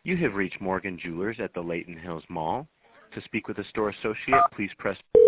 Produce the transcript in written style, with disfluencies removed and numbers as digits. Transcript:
You have reached Morgan Jewelers at the Layton Hills Mall. To speak with a store associate, please press